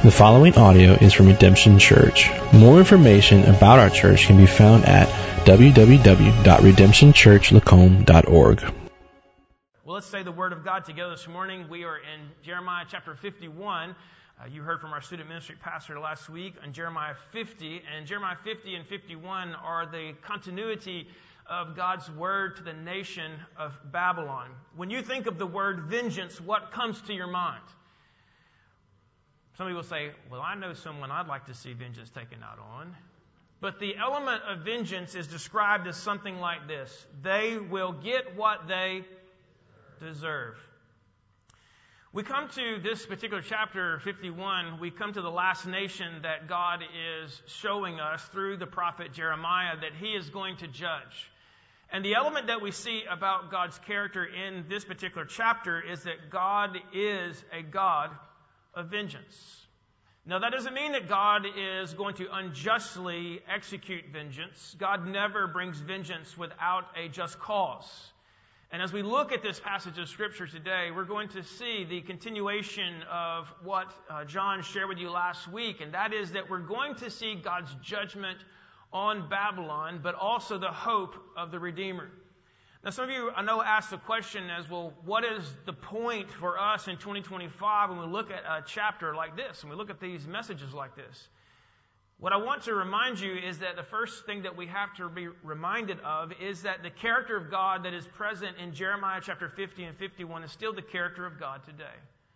The following audio is from Redemption Church. More information about our church can be found at www.redemptionchurchlacombe.org. Well, let's say the Word of God together this morning. We are in Jeremiah chapter 51. You heard from our student ministry pastor last week on Jeremiah 50. And Jeremiah 50 and 51 are the continuity of God's word to the nation of Babylon. When you think of the word vengeance, what comes to your mind? Some people say, well, I know someone I'd like to see vengeance taken out on. But the element of vengeance is described as something like this. They will get what they deserve. We come to this particular chapter 51, we come to the last nation that God is showing us through the prophet Jeremiah that he is going to judge. And the element that we see about God's character in this particular chapter is that God is a God of vengeance. Now, that doesn't mean that God is going to unjustly execute vengeance. God never brings vengeance without a just cause. And as we look at this passage of Scripture today, we're going to see the continuation of what John shared with you last week, and that is that we're going to see God's judgment on Babylon, but also the hope of the Redeemer. Now, some of you, I know, asked the question as, well, what is the point for us in 2025 when we look at a chapter like this and we look at these messages like this? What I want to remind you is that the first thing that we have to be reminded of is that the character of God that is present in Jeremiah chapter 50 and 51 is still the character of God today.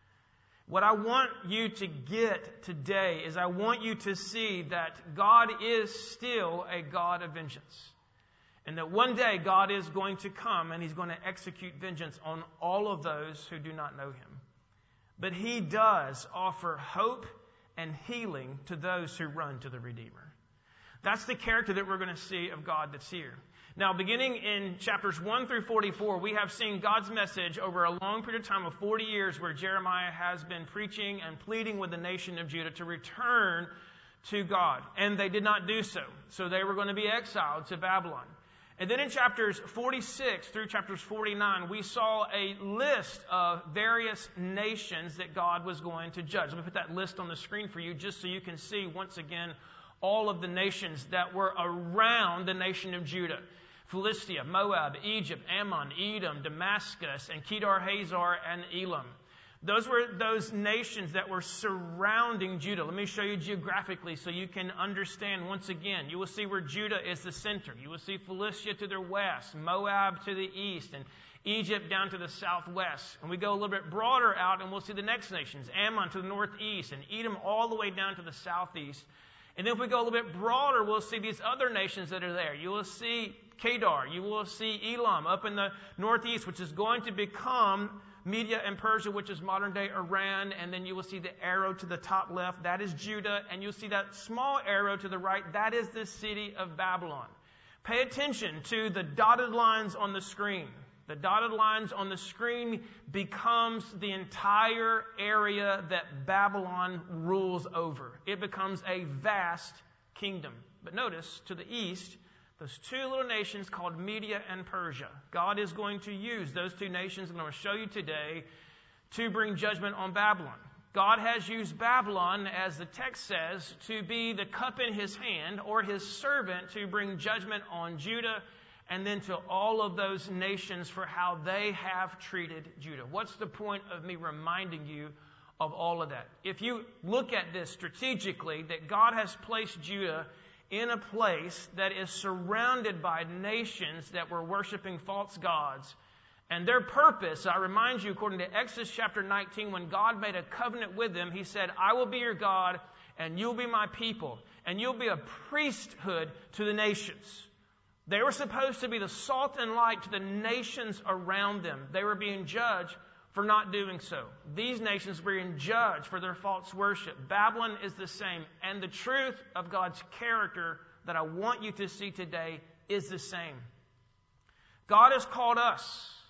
What I want you to get today is I want you to see that God is still a God of vengeance. And that one day God is going to come and He's going to execute vengeance on all of those who do not know Him. But He does offer hope and healing to those who run to the Redeemer. That's the character that we're going to see of God that's here. Now, beginning in chapters 1 through 44, we have seen God's message over a long period of time of 40 years where Jeremiah has been preaching and pleading with the nation of Judah to return to God. And they did not do so. So they were going to be exiled to Babylon. And then in chapters 46 through chapters 49, we saw a list of various nations that God was going to judge. Let me put that list on the screen for you just so you can see once again all of the nations that were around the nation of Judah. Philistia, Moab, Egypt, Ammon, Edom, Damascus, and Kedar Hazor, and Elam. Those were those nations that were surrounding Judah. Let me show you geographically so you can understand once again. You will see where Judah is the center. You will see Philistia to the west, Moab to the east, and Egypt down to the southwest. And we go a little bit broader out and we'll see the next nations. Ammon to the northeast and Edom all the way down to the southeast. And then if we go a little bit broader, we'll see these other nations that are there. You will see Kedar. You will see Elam up in the northeast, which is going to become Media and Persia, which is modern-day Iran, and then you will see the arrow to the top left. That is Judah, and you'll see that small arrow to the right. That is the city of Babylon. Pay attention to the dotted lines on the screen. The dotted lines on the screen becomes the entire area that Babylon rules over. It becomes a vast kingdom. But notice, to the east, those two little nations called Media and Persia. God is going to use those two nations, and I'm going to show you today, to bring judgment on Babylon. God has used Babylon, as the text says, to be the cup in His hand, or His servant, to bring judgment on Judah, and then to all of those nations for how they have treated Judah. What's the point of me reminding you of all of that? If you look at this strategically, that God has placed Judah in a place that is surrounded by nations that were worshiping false gods. And their purpose, I remind you, according to Exodus chapter 19, when God made a covenant with them, He said, I will be your God, and you'll be my people, and you'll be a priesthood to the nations. They were supposed to be the salt and light to the nations around them. They were being judged for not doing so. These nations were being judged for their false worship. Babylon is the same. And the truth of God's character that I want you to see today is the same. God has called us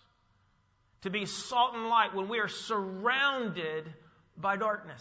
to be salt and light when we are surrounded by darkness.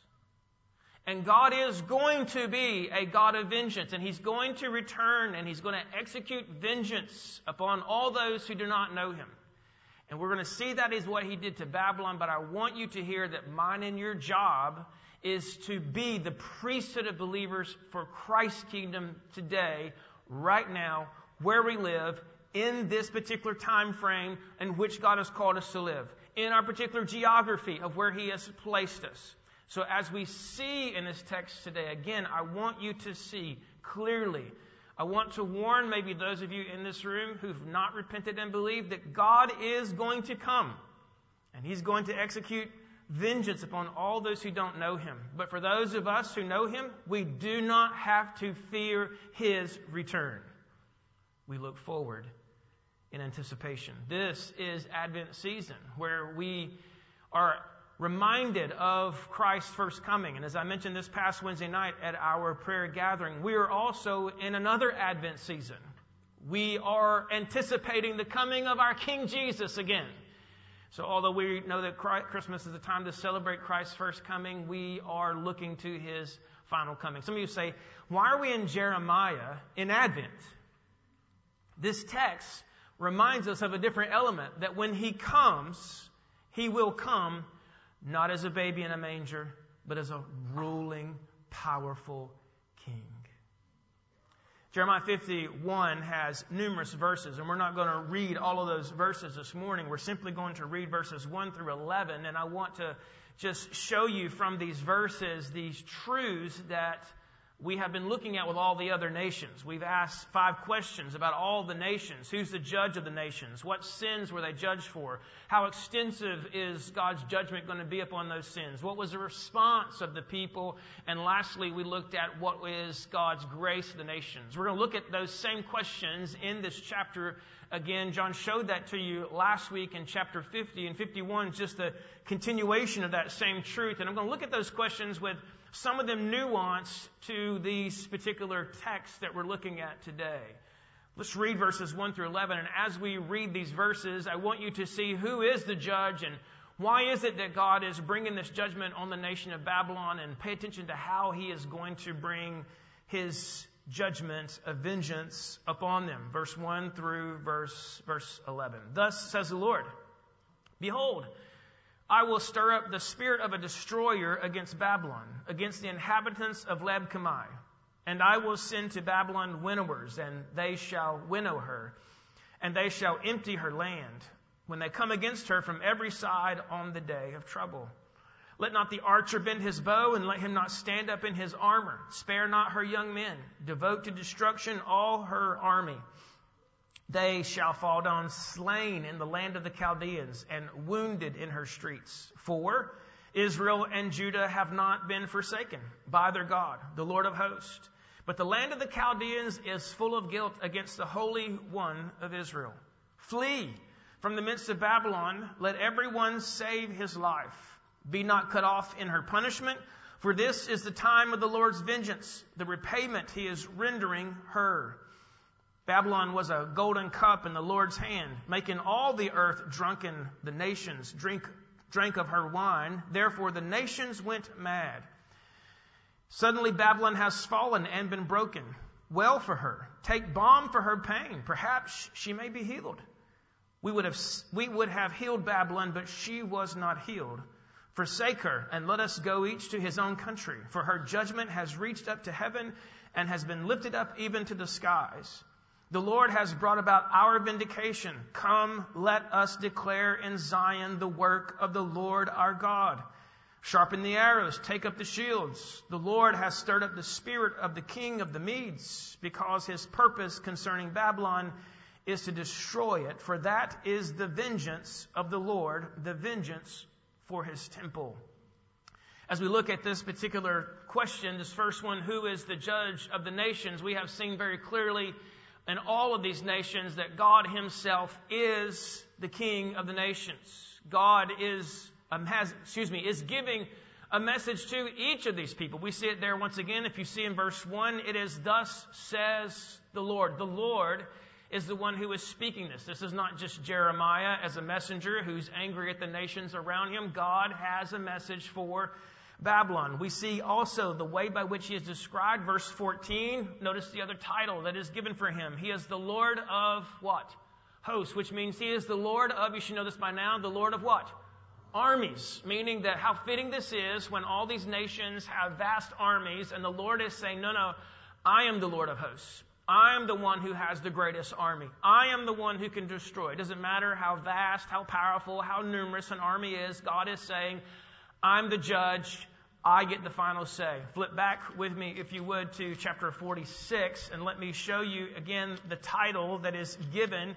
And God is going to be a God of vengeance, and He's going to return, and He's going to execute vengeance upon all those who do not know Him. And we're going to see that is what He did to Babylon, but I want you to hear that mine and your job is to be the priesthood of believers for Christ's kingdom today, right now, where we live, in this particular time frame in which God has called us to live, in our particular geography of where He has placed us. So as we see in this text today, again, I want you to see clearly. I want to warn maybe those of you in this room who've not repented and believed that God is going to come, and He's going to execute vengeance upon all those who don't know Him. But for those of us who know Him, we do not have to fear His return. We look forward in anticipation. This is Advent season, where we are reminded of Christ's first coming. And as I mentioned this past Wednesday night at our prayer gathering, we are also in another Advent season. We are anticipating the coming of our King Jesus again. So although we know that Christmas is the time to celebrate Christ's first coming, we are looking to His final coming. Some of you say, why are we in Jeremiah in Advent? This text reminds us of a different element, that when He comes, He will come not as a baby in a manger, but as a ruling, powerful King. Jeremiah 51 has numerous verses, and we're not going to read all of those verses this morning. We're simply going to read verses 1 through 11, and I want to just show you from these verses these truths that we have been looking at with all the other nations. We've asked 5 questions about all the nations. Who's the judge of the nations? What sins were they judged for? How extensive is God's judgment going to be upon those sins? What was the response of the people? And lastly, we looked at what is God's grace to the nations. We're going to look at those same questions in this chapter again. John showed that to you last week in chapter 50 and 51, just a continuation of that same truth. And I'm going to look at those questions with some of them nuanced to these particular texts that we're looking at today. Let's read verses 1 through 11. And as we read these verses, I want you to see who is the judge and why is it that God is bringing this judgment on the nation of Babylon, and pay attention to how He is going to bring His judgment of vengeance upon them. Verse 1 through verse 11. Thus says the Lord, behold, I will stir up the spirit of a destroyer against Babylon, against the inhabitants of Leb-Kamai. And I will send to Babylon winnowers, and they shall winnow her, and they shall empty her land, when they come against her from every side on the day of trouble. Let not the archer bend his bow, and let him not stand up in his armor. Spare not her young men. Devote to destruction all her army. They shall fall down slain in the land of the Chaldeans, and wounded in her streets. For Israel and Judah have not been forsaken by their God, the Lord of hosts. But the land of the Chaldeans is full of guilt against the Holy One of Israel. Flee from the midst of Babylon. Let everyone save his life. Be not cut off in her punishment, for this is the time of the Lord's vengeance, the repayment He is rendering her. Babylon was a golden cup in the Lord's hand, making all the earth drunken. The nations drank of her wine. Therefore the nations went mad. Suddenly Babylon has fallen and been broken. Well for her. Take balm for her pain. Perhaps she may be healed. We would have healed Babylon, but she was not healed. Forsake her, and let us go each to his own country. For her judgment has reached up to heaven, and has been lifted up even to the skies. The Lord has brought about our vindication. Come, let us declare in Zion the work of the Lord our God. Sharpen the arrows, take up the shields. The Lord has stirred up the spirit of the king of the Medes, because His purpose concerning Babylon is to destroy it. For that is the vengeance of the Lord, the vengeance for His temple. As we look at this particular question, this first one, who is the judge of the nations? We have seen very clearly in all of these nations that God Himself is the King of the nations. God is giving a message to each of these people. We see it there once again. If you see in verse 1, it is thus says the Lord. The Lord is the one who is speaking this. This is not just Jeremiah as a messenger who's angry at the nations around him. God has a message for Babylon. We see also the way by which He is described. Verse 14, notice the other title that is given for Him. He is the Lord of what? Hosts, which means He is the Lord of, you should know this by now, the Lord of what? armies, meaning that how fitting this is when all these nations have vast armies, and the Lord is saying, no, I am the Lord of hosts. I am the one who has the greatest army. I am the one who can destroy. It doesn't matter how vast, how powerful, how numerous an army is. God is saying, I'm the judge. I get the final say. Flip back with me, if you would, to chapter 46, and let me show you again the title that is given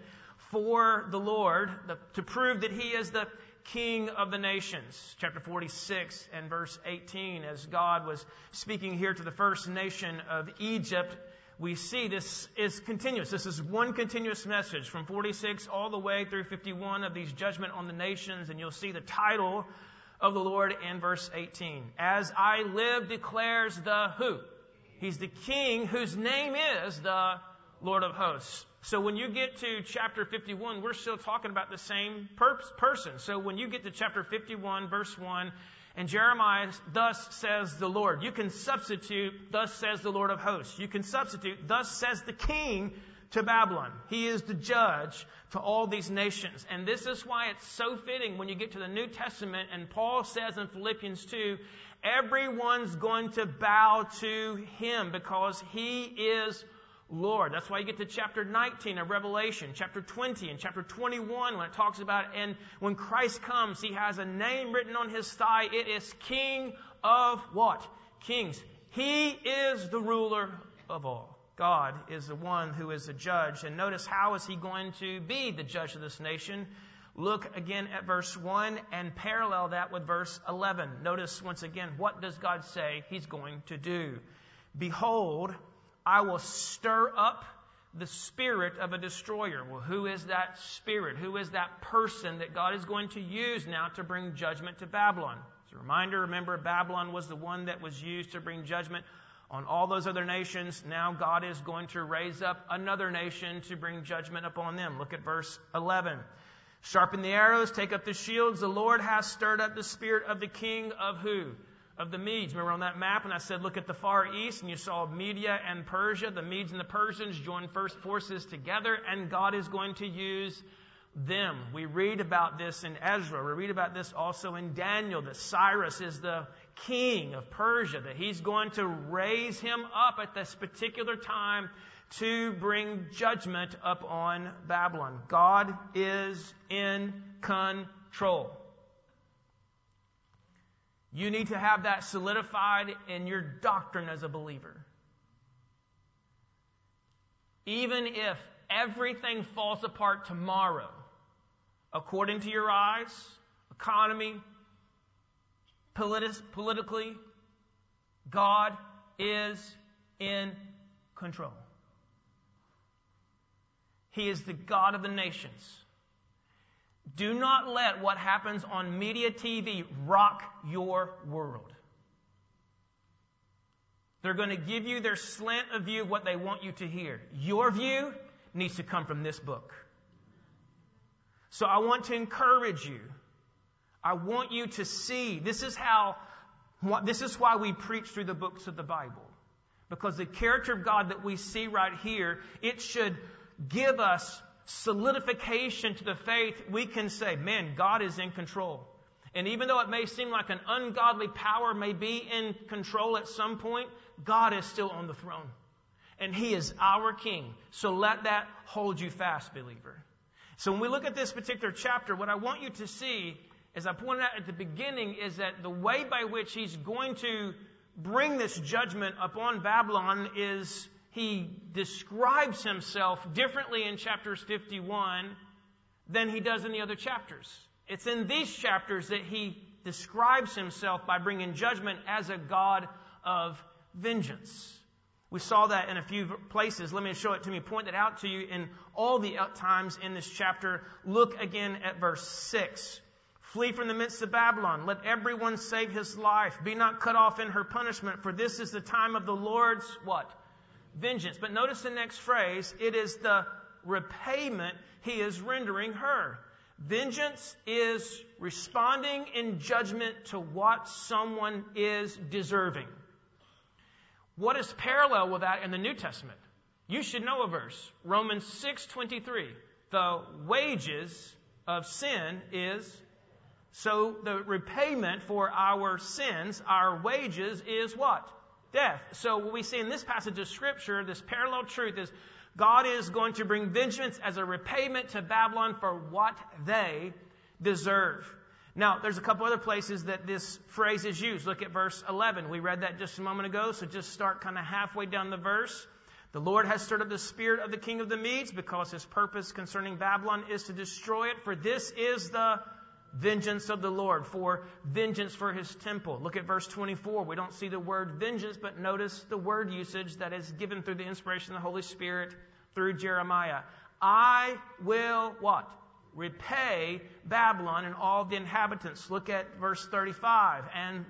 for the Lord to prove that He is the King of the nations. Chapter 46 and verse 18, as God was speaking here to the first nation of Egypt, we see this is continuous. This is one continuous message from 46 all the way through 51 of these judgment on the nations, and you'll see the title of the Lord in verse 18. As I live, declares the who? He's the King whose name is the Lord of hosts. So when you get to chapter 51, we're still talking about the same person. So when you get to chapter 51, verse 1, and Jeremiah, thus says the Lord, you can substitute, thus says the Lord of hosts. You can substitute, thus says the King to Babylon. He is the judge to all these nations. And this is why it's so fitting when you get to the New Testament, and Paul says in Philippians 2, everyone's going to bow to Him because He is Lord. That's why you get to chapter 19 of Revelation, chapter 20 and chapter 21 when it talks about, and when Christ comes, He has a name written on His thigh. It is King of what? Kings. He is the ruler of all. God is the one who is the judge. And notice, how is He going to be the judge of this nation? Look again at verse 1 and parallel that with verse 11. Notice once again, what does God say He's going to do? Behold, I will stir up the spirit of a destroyer. Well, who is that spirit? Who is that person that God is going to use now to bring judgment to Babylon? As a reminder, remember, Babylon was the one that was used to bring judgment on all those other nations. Now God is going to raise up another nation to bring judgment upon them. Look at verse 11. Sharpen the arrows, take up the shields. The Lord has stirred up the spirit of the king of who? Of the Medes. Remember on that map, and I said, look at the far east, and you saw Media and Persia. The Medes and the Persians joined first forces together, and God is going to use them. We read about this in Ezra. We read about this also in Daniel, that Cyrus is the king of Persia, that he's going to raise him up at this particular time to bring judgment upon Babylon. God is in control. You need to have that solidified in your doctrine as a believer. Even if everything falls apart tomorrow, according to your eyes, economy, politically, God is in control. He is the God of the nations. Do not let what happens on media TV rock your world. They're going to give you their slant of view of what they want you to hear. Your view needs to come from this book. So I want to encourage you. I want you to see. This is why we preach through the books of the Bible. Because the character of God that we see right here, it should give us solidification to the faith. We can say, man, God is in control. And even though it may seem like an ungodly power may be in control at some point, God is still on the throne. And He is our King. So let that hold you fast, believer. So when we look at this particular chapter, what I want you to see, as I pointed out at the beginning, is that the way by which He's going to bring this judgment upon Babylon is He describes Himself differently in chapters 51 than He does in the other chapters. It's in these chapters that He describes Himself by bringing judgment as a God of vengeance. We saw that in a few places. Let me show it to me, point it out to you in all the times in this chapter. Look again at verse 6. Flee from the midst of Babylon. Let everyone save his life. Be not cut off in her punishment, for this is the time of the Lord's what? Vengeance. But notice the next phrase. It is the repayment He is rendering her. Vengeance is responding in judgment to what someone is deserving. What is parallel with that in the New Testament? You should know a verse. Romans 6:23. The wages of sin is So the repayment for our sins, our wages, is what? Death. So what we see in this passage of Scripture, this parallel truth is God is going to bring vengeance as a repayment to Babylon for what they deserve. Now, there's a couple other places that this phrase is used. Look at verse 11. We read that just a moment ago, so just start kind of halfway down the verse. The Lord has stirred up the spirit of the king of the Medes, because his purpose concerning Babylon is to destroy it. For this is the vengeance of the Lord, for vengeance for his temple. Look at verse 24. We don't see the word vengeance, but notice the word usage that is given through the inspiration of the Holy Spirit through Jeremiah. I will what? Repay Babylon and all the inhabitants. Look at verse 35 and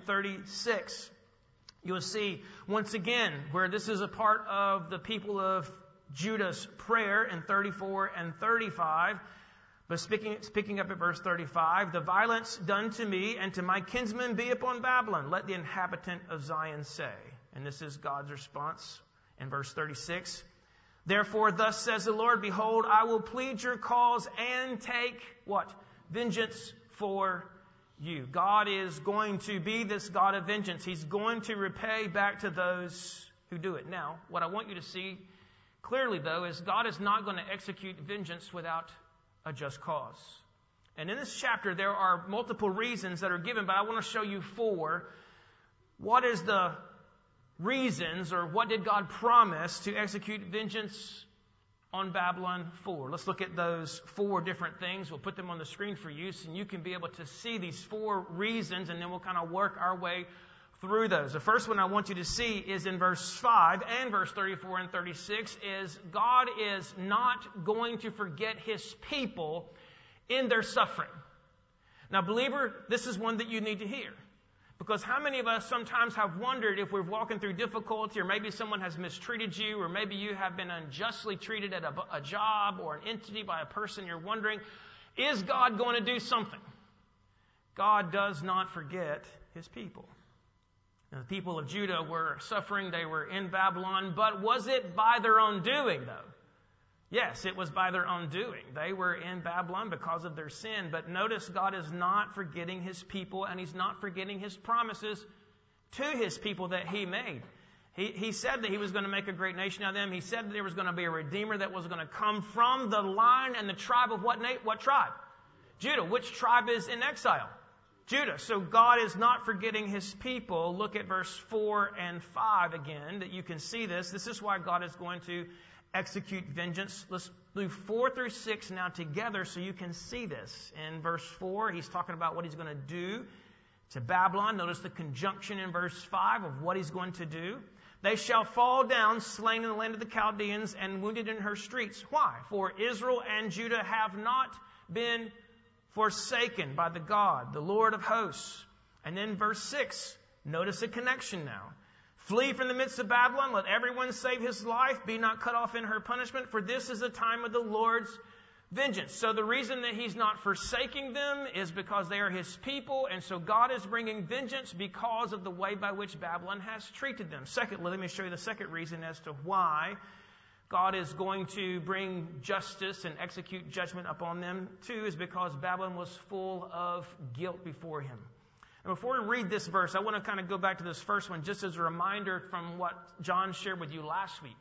36. You'll see once again where this is a part of the people of Judah's prayer in 34 and 35. But speaking up at verse 35, the violence done to me and to my kinsmen be upon Babylon. Let the inhabitant of Zion say. And this is God's response in verse 36. Therefore, thus says the Lord, behold, I will plead your cause and take what? Vengeance for you. God is going to be this God of vengeance. He's going to repay back to those who do it. Now, what I want you to see clearly, though, is God is not going to execute vengeance without a just cause. And in this chapter, there are multiple reasons that are given, but I want to show you 4. What is the reasons, or what did God promise to execute vengeance on Babylon for? Let's look at those 4 different things. We'll put them on the screen for you, so you can be able to see these 4 reasons, and then we'll kind of work our way through those. The first one I want you to see is in verse 5 and verse 34 and 36 is God is not going to forget his people in their suffering. Now, believer, this is one that you need to hear. Because how many of us sometimes have wondered if we're walking through difficulty, or maybe someone has mistreated you, or maybe you have been unjustly treated at a job or an entity by a person. You're wondering, is God going to do something? God does not forget his people. Now, the people of Judah were suffering. They were in Babylon. But was it by their own doing, though? Yes, it was by their own doing. They were in Babylon because of their sin. But notice God is not forgetting his people, and he's not forgetting his promises to his people that he made. He said that he was going to make a great nation out of them. He said that there was going to be a redeemer that was going to come from the line and the tribe of what tribe? Judah. Which tribe is in exile? Judah. So God is not forgetting his people. Look at verse 4 and 5 again, that you can see this. This is why God is going to execute vengeance. Let's do 4 through 6 now together so you can see this. In verse 4, he's talking about what he's going to do to Babylon. Notice the conjunction in verse 5 of what he's going to do. They shall fall down, slain in the land of the Chaldeans, and wounded in her streets. Why? For Israel and Judah have not been forsaken by the God, the Lord of hosts. And then verse 6, notice a connection now. Flee from the midst of Babylon, let everyone save his life, be not cut off in her punishment, for this is the time of the Lord's vengeance. So the reason that he's not forsaking them is because they are his people, and so God is bringing vengeance because of the way by which Babylon has treated them. Secondly, let me show you the second reason as to why God is going to bring justice and execute judgment upon them too, is because Babylon was full of guilt before him. And before we read this verse, I want to kind of go back to this first one just as a reminder from what John shared with you last week.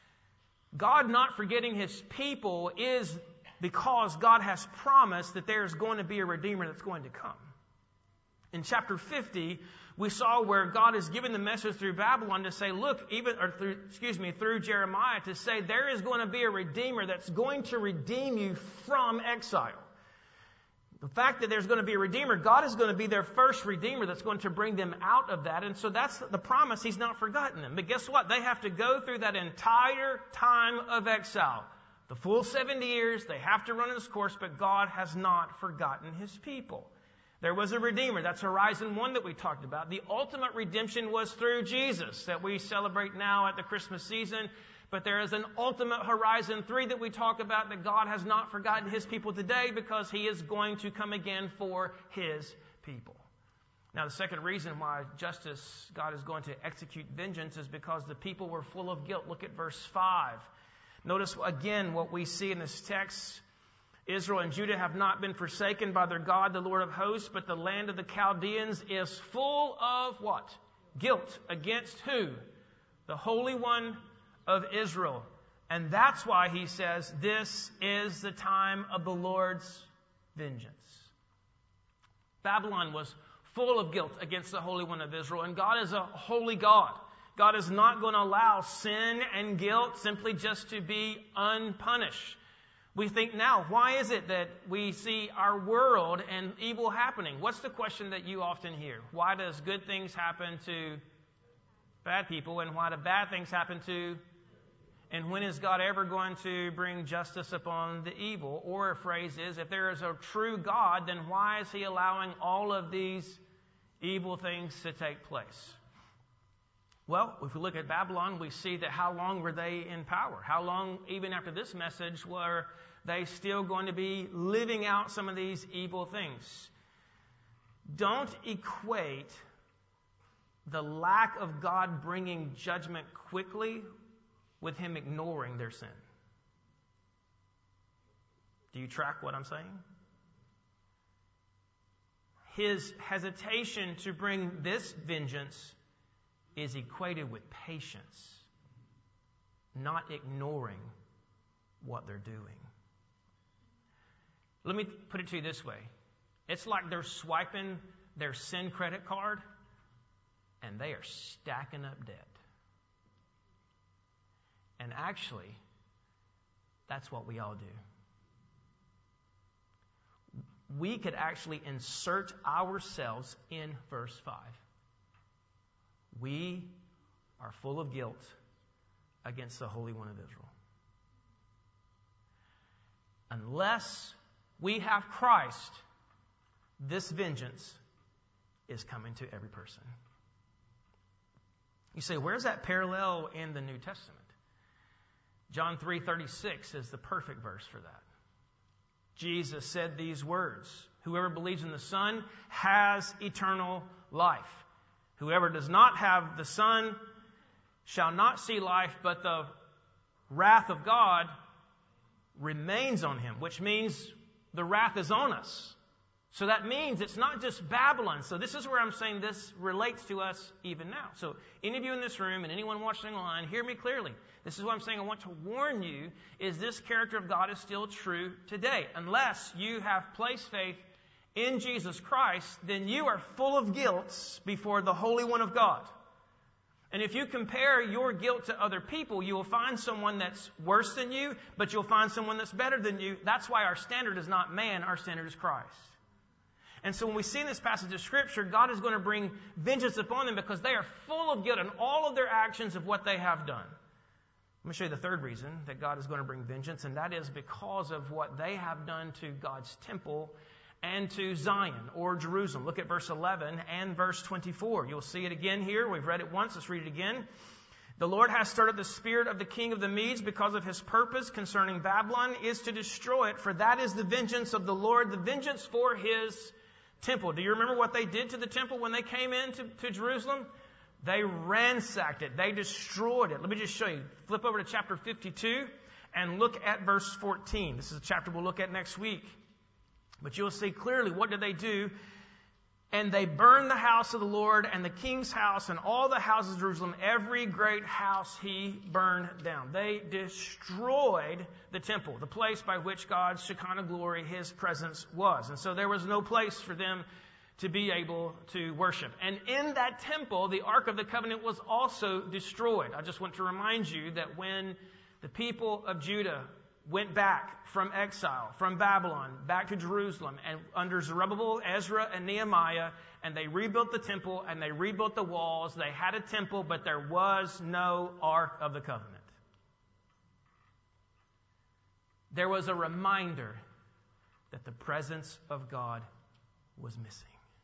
God not forgetting his people is because God has promised that there's going to be a Redeemer that's going to come. In chapter 50, we saw where God is giving the message through Babylon to say, look, through Jeremiah to say there is going to be a Redeemer that's going to redeem you from exile. The fact that there's going to be a Redeemer, God is going to be their first Redeemer that's going to bring them out of that. And so that's the promise. He's not forgotten them. But guess what? They have to go through that entire time of exile. The full 70 years, they have to run its course, but God has not forgotten his people. There was a Redeemer. That's Horizon 1 that we talked about. The ultimate redemption was through Jesus that we celebrate now at the Christmas season. But there is an ultimate Horizon 3 that we talk about, that God has not forgotten his people today because he is going to come again for his people. Now, the second reason why God is going to execute vengeance is because the people were full of guilt. Look at verse 5. Notice again what we see in this text. Israel and Judah have not been forsaken by their God, the Lord of hosts, but the land of the Chaldeans is full of what? Guilt. Against who? The Holy One of Israel. And that's why he says, this is the time of the Lord's vengeance. Babylon was full of guilt against the Holy One of Israel, and God is a holy God. God is not going to allow sin and guilt simply just to be unpunished. We think now, why is it that we see our world and evil happening? What's the question that you often hear? Why does good things happen to bad people, and why do bad things happen to? And when is God ever going to bring justice upon the evil? Or a phrase is, if there is a true God, then why is he allowing all of these evil things to take place? Well, if we look at Babylon, we see that how long were they in power? How long, even after this message, were they still going to be living out some of these evil things? Don't equate the lack of God bringing judgment quickly with him ignoring their sin. Do you track what I'm saying? His hesitation to bring this vengeance is equated with patience, not ignoring what they're doing. Let me put it to you this way. It's like they're swiping their sin credit card and they are stacking up debt. And actually, that's what we all do. We could actually insert ourselves in verse 5. We are full of guilt against the Holy One of Israel. Unless we have Christ, this vengeance is coming to every person. You say, where's that parallel in the New Testament? John 3:36 is the perfect verse for that. Jesus said these words, whoever believes in the Son has eternal life. Whoever does not have the Son shall not see life, but the wrath of God remains on him, which means the wrath is on us. So that means it's not just Babylon. So this is where I'm saying this relates to us even now. So any of you in this room and anyone watching online, hear me clearly. This is what I'm saying. I want to warn you, is this character of God is still true today. Unless you have placed faith in Jesus Christ, then you are full of guilt before the Holy One of God. And if you compare your guilt to other people, you will find someone that's worse than you, but you'll find someone that's better than you. That's why our standard is not man, our standard is Christ. And so when we see in this passage of Scripture, God is going to bring vengeance upon them because they are full of guilt in all of their actions of what they have done. Let me show you the third reason that God is going to bring vengeance, and that is because of what they have done to God's temple and to Zion or Jerusalem. Look at verse 11 and verse 24. You'll see it again here. We've read it once. Let's read it again. The Lord has stirred up the spirit of the king of the Medes because of his purpose concerning Babylon is to destroy it, for that is the vengeance of the Lord, the vengeance for his temple. Do you remember what they did to the temple when they came into Jerusalem? They ransacked it. They destroyed it. Let me just show you. Flip over to chapter 52 and look at verse 14. This is a chapter we'll look at next week. But you'll see clearly what did they do. And they burned the house of the Lord and the king's house and all the houses of Jerusalem. Every great house he burned down. They destroyed the temple, the place by which God's Shekinah glory, his presence was. And so there was no place for them to be able to worship. And in that temple, the Ark of the Covenant was also destroyed. I just want to remind you that when the people of Judah went back from exile, from Babylon, back to Jerusalem, and under Zerubbabel, Ezra, and Nehemiah, and they rebuilt the temple, and they rebuilt the walls. They had a temple, but there was no Ark of the Covenant. There was a reminder that the presence of God was missing.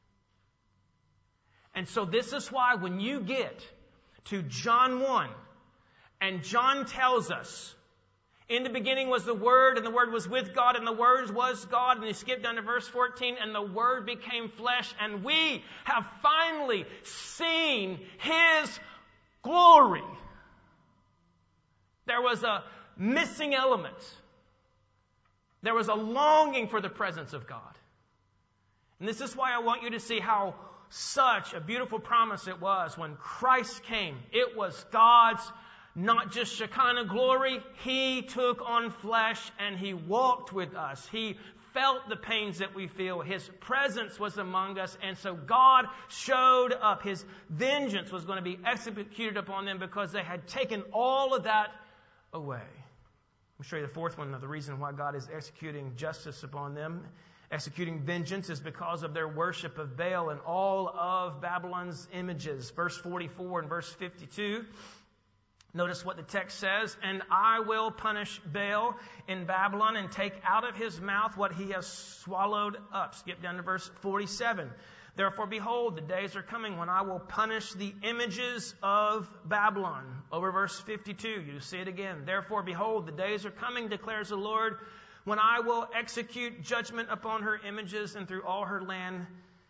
And so this is why when you get to John 1, and John tells us, in the beginning was the Word, and the Word was with God, and the Word was God. And you skip down to verse 14, and the Word became flesh, and we have finally seen His glory. There was a missing element. There was a longing for the presence of God. And this is why I want you to see how such a beautiful promise it was when Christ came. It was God's not just Shekinah glory. He took on flesh and He walked with us. He felt the pains that we feel. His presence was among us. And so God showed up. His vengeance was going to be executed upon them because they had taken all of that away. I'll show you the fourth one. The reason why God is executing justice upon them, executing vengeance, is because of their worship of Baal and all of Babylon's images. Verse 44 and verse 52. Notice what the text says. And I will punish Baal in Babylon and take out of his mouth what he has swallowed up. Skip down to verse 47. Therefore, behold, the days are coming when I will punish the images of Babylon. Over verse 52, you see it again. Therefore, behold, the days are coming, declares the Lord, when I will execute judgment upon her images, and through all her land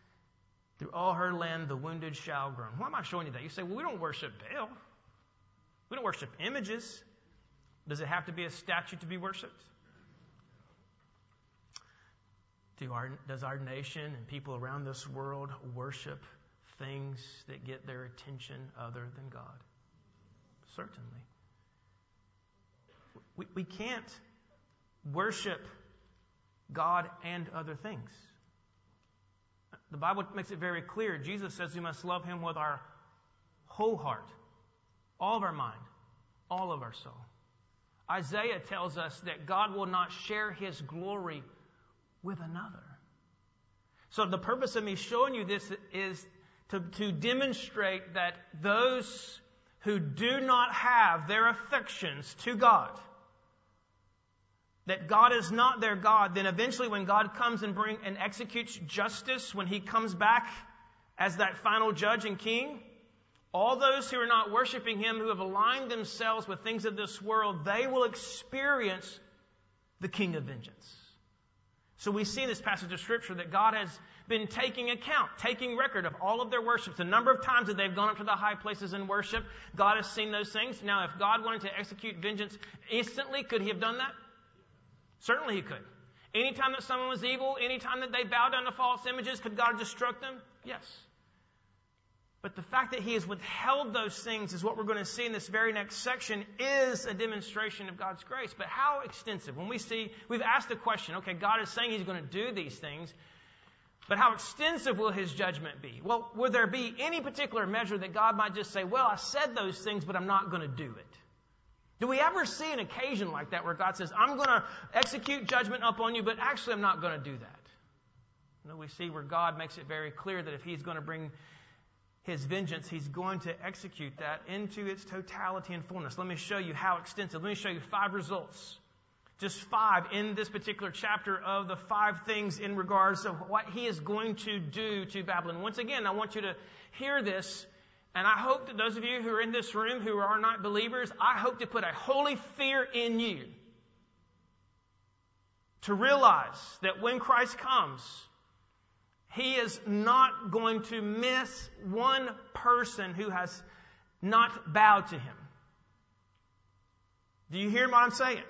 the wounded shall groan. Why am I showing you that? You say, well, we don't worship Baal. We don't worship images. Does it have to be a statue to be worshipped? Does our nation and people around this world worship things that get their attention other than God? Certainly. We can't worship God and other things. The Bible makes it very clear. Jesus says we must love Him with our whole heart, all of our mind, all of our soul. Isaiah tells us that God will not share His glory with another. So the purpose of me showing you this is to demonstrate that those who do not have their affections to God, that God is not their God, then eventually when God comes and executes justice, when He comes back as that final judge and king, all those who are not worshiping Him, who have aligned themselves with things of this world, they will experience the King of vengeance. So we see in this passage of Scripture that God has been taking account, taking record of all of their worships. The number of times that they've gone up to the high places in worship, God has seen those things. Now, if God wanted to execute vengeance instantly, could He have done that? Certainly He could. Anytime that someone was evil, anytime that they bowed down to false images, could God have just struck them? Yes. But the fact that He has withheld those things is what we're going to see in this very next section, is a demonstration of God's grace. But how extensive? When we've asked the question, okay, God is saying He's going to do these things, but how extensive will His judgment be? Well, will there be any particular measure that God might just say, well, I said those things, but I'm not going to do it? Do we ever see an occasion like that where God says, I'm going to execute judgment upon you, but actually I'm not going to do that? No, we see where God makes it very clear that if He's going to bring His vengeance, He's going to execute that into its totality and fullness. Let me show you how extensive. Let me show you 5 results. Just 5 in this particular chapter of the 5 things in regards to what He is going to do to Babylon. Once again, I want you to hear this, and I hope that those of you who are in this room who are not believers, I hope to put a holy fear in you to realize that when Christ comes, He is not going to miss one person who has not bowed to Him. Do you hear what I'm saying?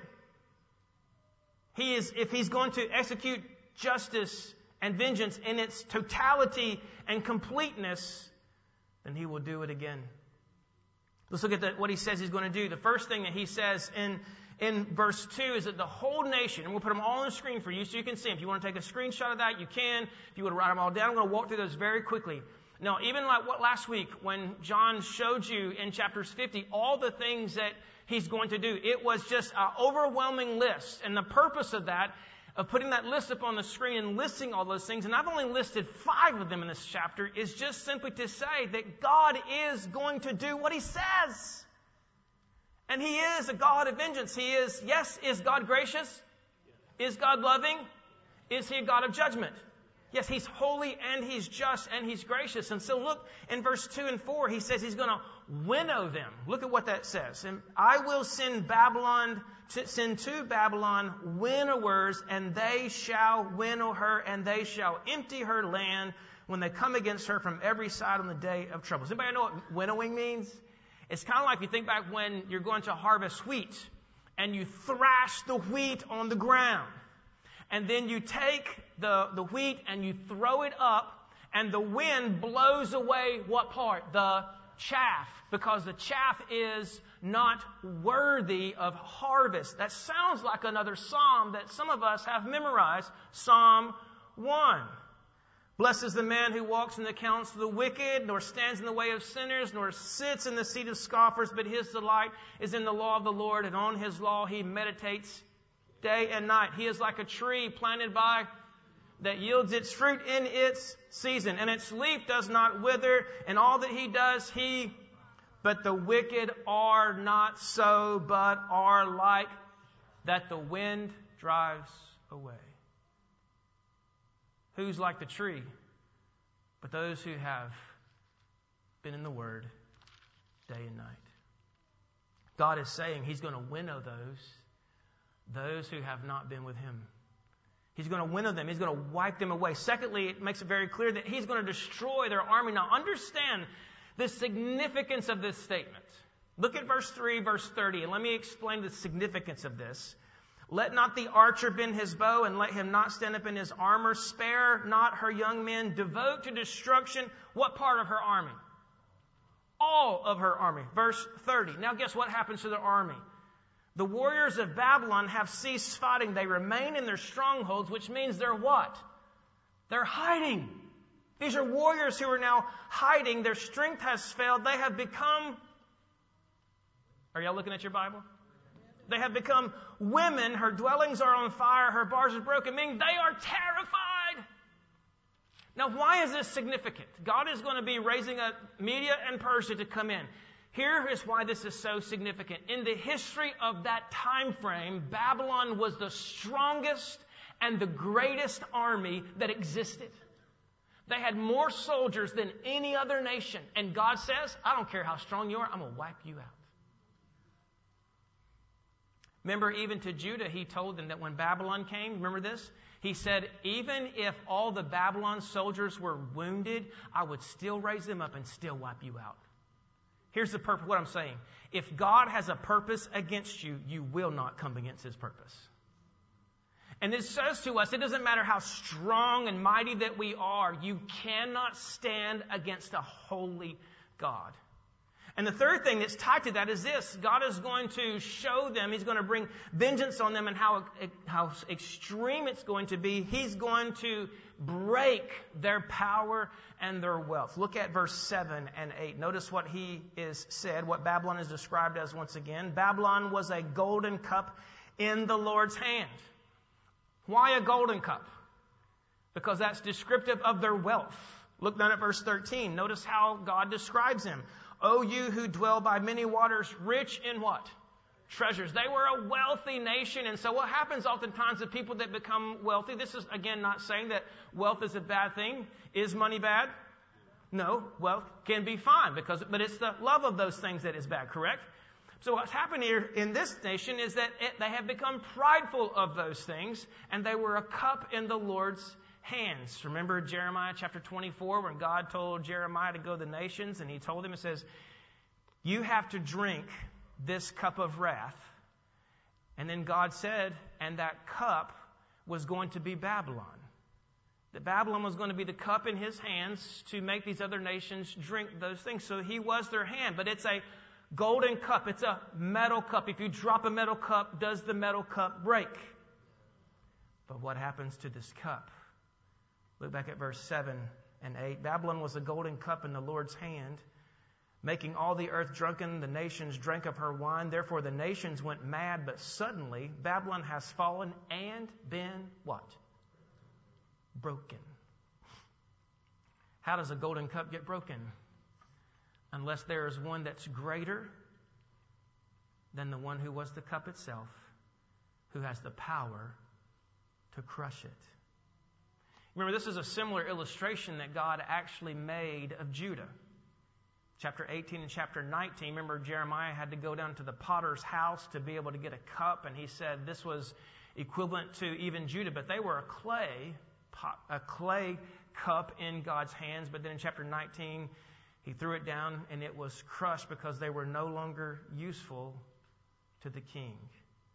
If He's going to execute justice and vengeance in its totality and completeness, then He will do it again. Let's look at what He says He's going to do. The first thing that He says in verse 2 is that the whole nation, and we'll put them all on the screen for you so you can see them. If you want to take a screenshot of that, you can. If you want to write them all down, I'm going to walk through those very quickly. Now, even like what last week when John showed you in chapters 50, all the things that He's going to do, it was just an overwhelming list. And the purpose of that, of putting that list up on the screen and listing all those things, and I've only listed 5 of them in this chapter, is just simply to say that God is going to do what He says. And He is a God of vengeance. He is, yes, is God gracious? Is God loving? Is He a God of judgment? Yes, He's holy and He's just and He's gracious. And so look in verse 2 and 4, He says He's going to winnow them. Look at what that says. And I will send to Babylon winnowers, and they shall winnow her, and they shall empty her land when they come against her from every side on the day of trouble. Does anybody know what winnowing means? It's kind of like you think back when you're going to harvest wheat and you thrash the wheat on the ground. and then you take the wheat and you throw it up, and the wind blows away what part? The chaff, because the chaff is not worthy of harvest. That sounds like another psalm that some of us have memorized, Psalm 1. Blessed is the man who walks in the counsel of the wicked, nor stands in the way of sinners, nor sits in the seat of scoffers, but his delight is in the law of the Lord, and on his law he meditates day and night. He is like a tree planted by that yields its fruit in its season, and its leaf does not wither, and all that he does, but the wicked are not so, but are like that the wind drives away. Who's like the tree? But those who have been in the Word day and night. God is saying He's going to winnow those who have not been with Him. He's going to winnow them. He's going to wipe them away. Secondly, it makes it very clear that He's going to destroy their army. Now, understand the significance of this statement. Look at verse 3, verse 30, and let me explain the significance of this. Let not the archer bend his bow, and let him not stand up in his armor. Spare not her young men. Devote to destruction what part of her army? All of her army. Verse 30. Now guess what happens to their army? The warriors of Babylon have ceased fighting. They remain in their strongholds, which means they're what? They're hiding. These are warriors who are now hiding. Their strength has failed. They have become... Are y'all looking at your Bible? They have become women. Her dwellings are on fire. Her bars are broken, meaning they are terrified. Now, why is this significant? God is going to be raising up Media and Persia to come in. Here is why this is so significant. In the history of that time frame, Babylon was the strongest and the greatest army that existed. They had more soldiers than any other nation. And God says, I don't care how strong you are, I'm going to wipe you out. Remember, even to Judah, He told them that when Babylon came, remember this? He said, even if all the Babylon soldiers were wounded, I would still raise them up and still wipe you out. Here's the purpose, what I'm saying. If God has a purpose against you, you will not come against His purpose. And it says to us, it doesn't matter how strong and mighty that we are, you cannot stand against a holy God. And the third thing that's tied to that is this. God is going to show them, He's going to bring vengeance on them, and how extreme it's going to be. He's going to break their power and their wealth. Look at verse 7 and 8. Notice what He is said, what Babylon is described as once again. Babylon was a golden cup in the Lord's hand. Why a golden cup? Because that's descriptive of their wealth. Look down at verse 13. Notice how God describes Him. O you who dwell by many waters, rich in what? Treasures. They were a wealthy nation. And so what happens oftentimes to people that become wealthy, this is again not saying that wealth is a bad thing. Is money bad? No, wealth can be fine, but it's the love of those things that is bad, correct? So what's happened here in this nation is that they have become prideful of those things, and they were a cup in the Lord's hands. Remember Jeremiah chapter 24 when God told Jeremiah to go to the nations, and He told him, it says, you have to drink this cup of wrath. And then God said, and that cup was going to be Babylon. That Babylon was going to be the cup in His hands to make these other nations drink those things. So He was their hand, but it's a golden cup. It's a metal cup. If you drop a metal cup, does the metal cup break? But what happens to this cup? Look back at verse 7 and 8. Babylon was a golden cup in the Lord's hand, making all the earth drunken. The nations drank of her wine. Therefore the nations went mad, but suddenly Babylon has fallen and been what? Broken. How does a golden cup get broken? Unless there is one that's greater than the one who was the cup itself, who has the power to crush it. Remember, this is a similar illustration that God actually made of Judah. Chapter 18 and chapter 19, remember Jeremiah had to go down to the potter's house to be able to get a cup, and he said this was equivalent to even Judah, but they were a clay cup in God's hands. But then in chapter 19, He threw it down and it was crushed because they were no longer useful to the king.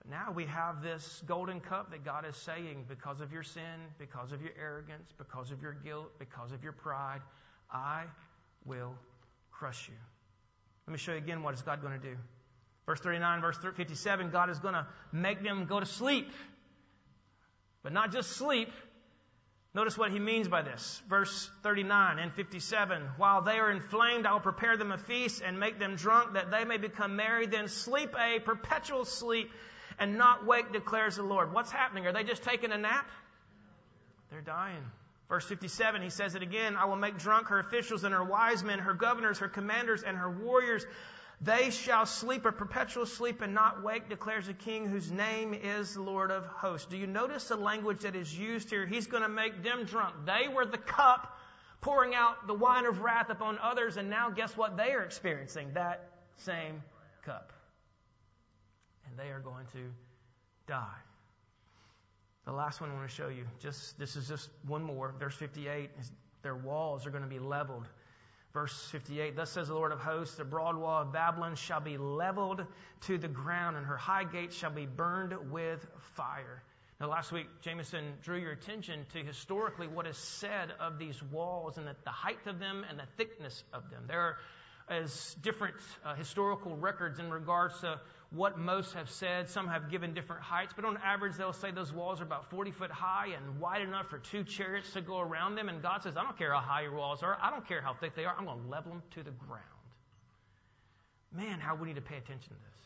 now we have this golden cup that God is saying, because of your sin, because of your arrogance, because of your guilt, because of your pride, I will crush you. Let me show you again, what is God going to do? Verse 39, verse 57, God is going to make them go to sleep. But not just sleep. Notice what he means by this. Verse 39 and 57, while they are inflamed, I will prepare them a feast and make them drunk, that they may become merry. Then sleep a perpetual sleep and not wake, declares the Lord. What's happening? Are they just taking a nap? They're dying. Verse 57, he says it again, I will make drunk her officials and her wise men, her governors, her commanders, and her warriors. They shall sleep a perpetual sleep and not wake, declares the King, whose name is the Lord of hosts. Do you notice the language that is used here? He's going to make them drunk. They were the cup pouring out the wine of wrath upon others, and now guess what they are experiencing? That same cup. And they are going to die. The last one I want to show you, this is just one more. Verse 58, their walls are going to be leveled. Verse 58, thus says the Lord of hosts, the broad wall of Babylon shall be leveled to the ground, and her high gates shall be burned with fire. Now, last week, Jameson drew your attention to historically what is said of these walls and the height of them and the thickness of them. There is different historical records in regards to what most have said. Some have given different heights, but on average they'll say those walls are about 40 foot high and wide enough for 2 chariots to go around them. And God says, I don't care how high your walls are. I don't care how thick they are. I'm going to level them to the ground. Man, how we need to pay attention to this.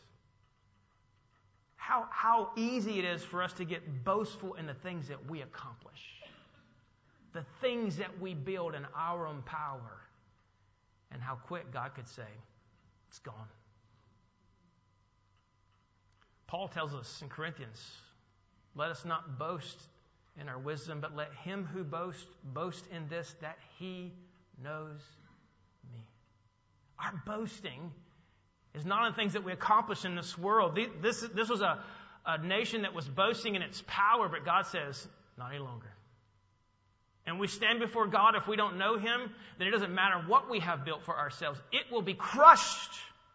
How easy it is for us to get boastful in the things that we accomplish. The things that we build in our own power. And how quick God could say, it's gone. Paul tells us in Corinthians, let us not boast in our wisdom, but let him who boasts boast in this, that he knows me. Our boasting is not in things that we accomplish in this world. This was a nation that was boasting in its power, but God says, not any longer. And we stand before God, if we don't know him, then it doesn't matter what we have built for ourselves. It will be crushed.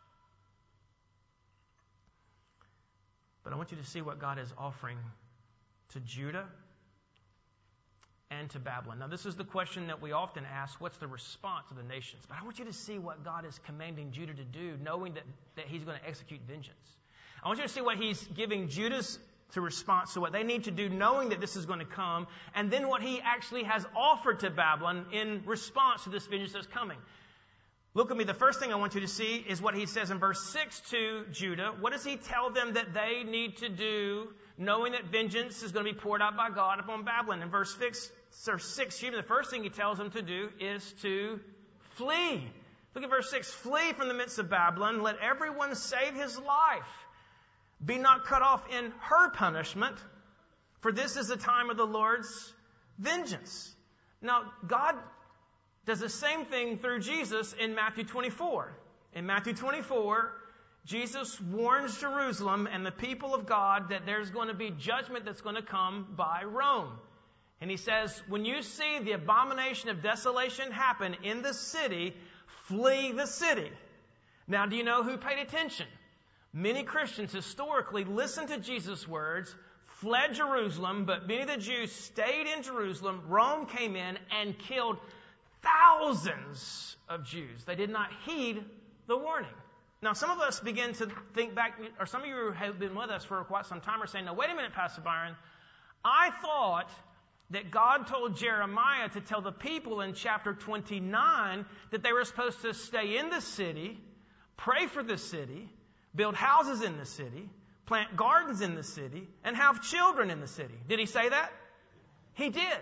But I want you to see what God is offering to Judah and to Babylon. Now, this is the question that we often ask, what's the response of the nations? But I want you to see what God is commanding Judah to do, knowing that he's going to execute vengeance. I want you to see what he's giving Judah's response to what they need to do, knowing that this is going to come, and then what he actually has offered to Babylon in response to this vengeance that's coming. Look at me. The first thing I want you to see is what he says in verse 6 to Judah. What does he tell them that they need to do, knowing that vengeance is going to be poured out by God upon Babylon? In verse 6, the first thing he tells them to do is to flee. Look at verse 6. Flee from the midst of Babylon. Let everyone save his life. Be not cut off in her punishment, for this is the time of the Lord's vengeance. Now, God does the same thing through Jesus in Matthew 24. In Matthew 24, Jesus warns Jerusalem and the people of God that there's going to be judgment that's going to come by Rome. And he says, when you see the abomination of desolation happen in the city, flee the city. Now, do you know who paid attention? Many Christians historically listened to Jesus' words, fled Jerusalem, but many of the Jews stayed in Jerusalem. Rome came in and killed thousands of Jews. They did not heed the warning. Now, some of us begin to think back, or some of you who have been with us for quite some time are saying, now, wait a minute, Pastor Byron. I thought that God told Jeremiah to tell the people in chapter 29 that they were supposed to stay in the city, pray for the city, build houses in the city, plant gardens in the city, and have children in the city. Did he say that? He did.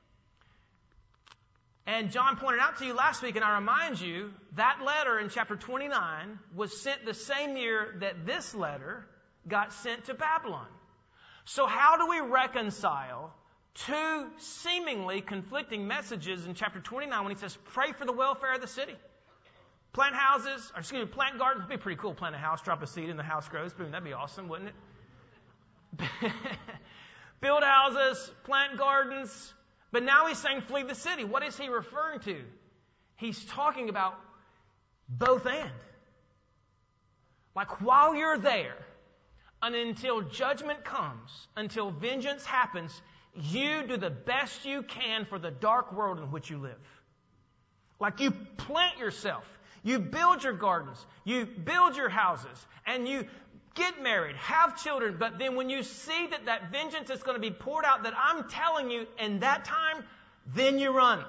And John pointed out to you last week, and I remind you, that letter in chapter 29 was sent the same year that this letter got sent to Babylon. So how do we reconcile two seemingly conflicting messages in chapter 29 when he says, pray for the welfare of the city? Plant gardens. It'd be pretty cool. Plant a house, drop a seed, and the house grows. Boom, that'd be awesome, wouldn't it? Build houses, plant gardens. But now he's saying flee the city. What is he referring to? He's talking about both and. Like while you're there, And until judgment comes, until vengeance happens, you do the best you can for the dark world in which you live. Like you plant yourself, you build your gardens, you build your houses, and you get married, have children, but then when you see that vengeance is going to be poured out, that I'm telling you, in that time, then you run.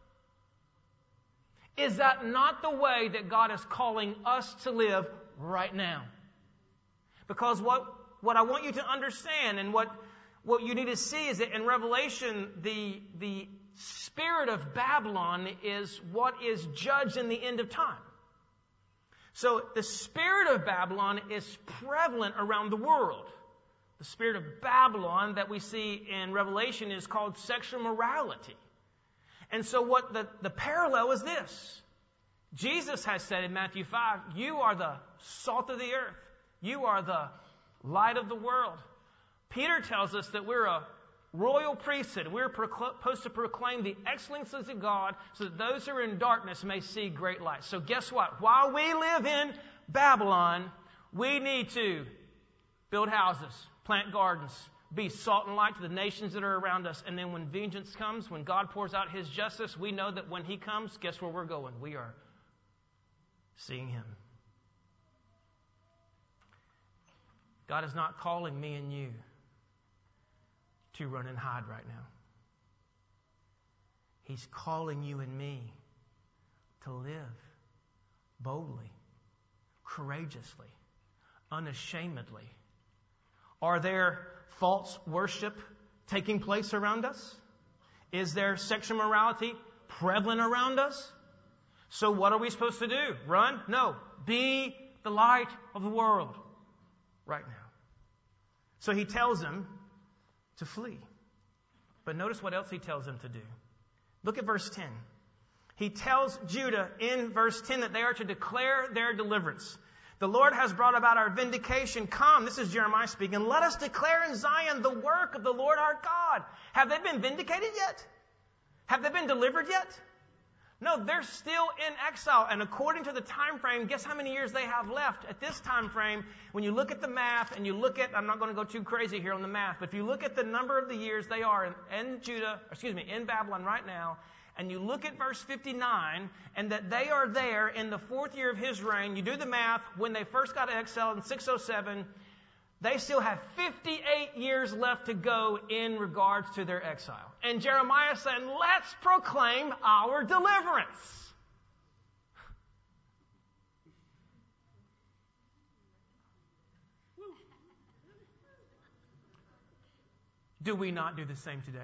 Is that not the way that God is calling us to live right now? Because what I want you to understand and what you need to see is that in Revelation, the spirit of Babylon is what is judged in the end of time. So the spirit of Babylon is prevalent around the world. The spirit of Babylon that we see in Revelation is called sexual morality. And so what the parallel is this. Jesus has said in Matthew 5, you are the salt of the earth. You are the light of the world. Peter tells us that we're a royal priesthood. We're supposed to proclaim the excellencies of God so that those who are in darkness may see great light. So guess what? While we live in Babylon, we need to build houses, plant gardens, be salt and light to the nations that are around us. And then when vengeance comes, when God pours out His justice, we know that when He comes, guess where we're going? We are seeing Him. God is not calling me and you to run and hide right now. He's calling you and me to live boldly, courageously, unashamedly. Are there false worship taking place around us? Is there sexual morality prevalent around us? So what are we supposed to do? Run? No. Be the light of the world right now. So He tells them to flee. But notice what else He tells them to do. Look at verse 10. He tells Judah in verse 10 that they are to declare their deliverance. The Lord has brought about our vindication. Come, this is Jeremiah speaking. Let us declare in Zion the work of the Lord our God. Have they been vindicated yet? Have they been delivered yet? No, they're still in exile. And according to the time frame, guess how many years they have left at this time frame? When you look at the math and you look at, I'm not going to go too crazy here on the math, but if you look at the number of the years they are in Babylon right now, and you look at verse 59, and that they are there in the 4th year of his reign, you do the math, when they first got exiled in 607, they still have 58 years left to go in regards to their exile. And Jeremiah said, let's proclaim our deliverance. Do we not do the same today?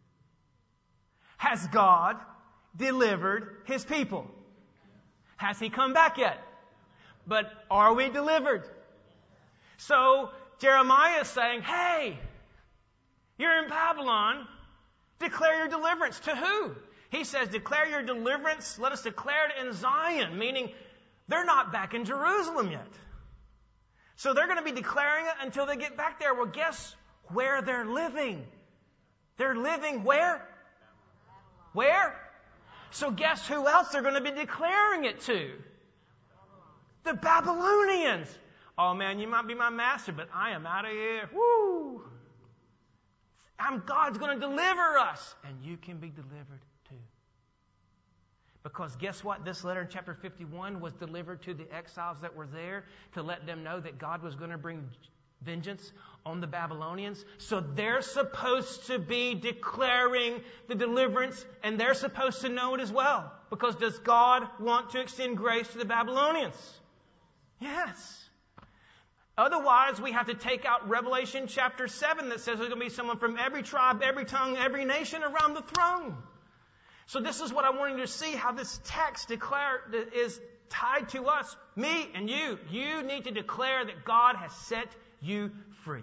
Has God delivered His people? Has He come back yet? But are we delivered? So Jeremiah is saying, hey, you're in Babylon. Declare your deliverance. To who? He says, declare your deliverance. Let us declare it in Zion, meaning they're not back in Jerusalem yet. So they're going to be declaring it until they get back there. Well, guess where they're living? They're living where? Where? So guess who else they're going to be declaring it to? The Babylonians. Oh man, you might be my master, but I am out of here. Woo! God's going to deliver us. And you can be delivered too. Because guess what? This letter in chapter 51 was delivered to the exiles that were there to let them know that God was going to bring vengeance on the Babylonians. So they're supposed to be declaring the deliverance, and they're supposed to know it as well. Because does God want to extend grace to the Babylonians? Yes. Otherwise, we have to take out Revelation chapter 7 that says there's going to be someone from every tribe, every tongue, every nation around the throne. So this is what I wanted you to see, how this text is tied to us, me and you. You need to declare that God has set you free.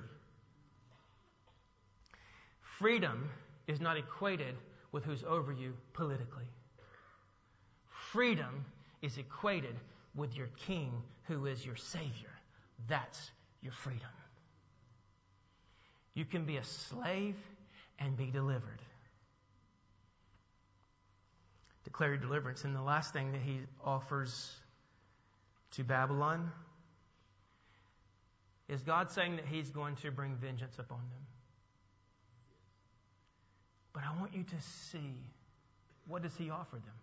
Freedom is not equated with who's over you politically. Freedom is equated with your King who is your Savior. That's your freedom. You can be a slave and be delivered. Declare your deliverance. And the last thing that he offers to Babylon Is God saying that He's going to bring vengeance upon them? But I want you to see, what does He offer them?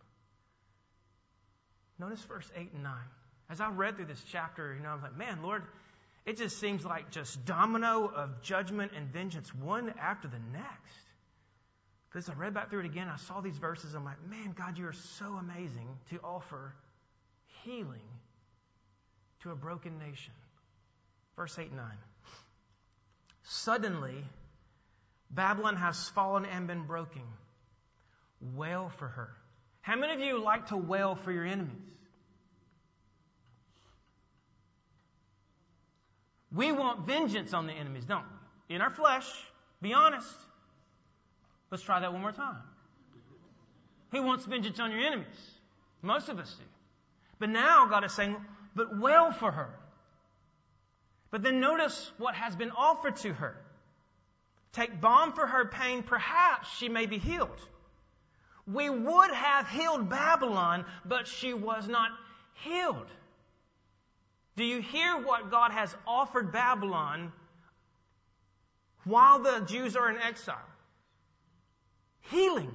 Notice verse 8 and 9. As I read through this chapter, I was like, man, Lord, it just seems like just domino of judgment and vengeance, one after the next. But as I read back through it again, I saw these verses. I'm like, man, God, you are so amazing to offer healing to a broken nation. Verse 8 and 9. Suddenly, Babylon has fallen and been broken. Wail for her. How many of you like to wail for your enemies? We want vengeance on the enemies, don't we? In our flesh, be honest. Let's try that one more time. Who wants vengeance on your enemies? Most of us do. But now God is saying, but wail for her. But then notice what has been offered to her. Take balm for her pain, perhaps she may be healed. We would have healed Babylon, but she was not healed. Do you hear what God has offered Babylon while the Jews are in exile? Healing.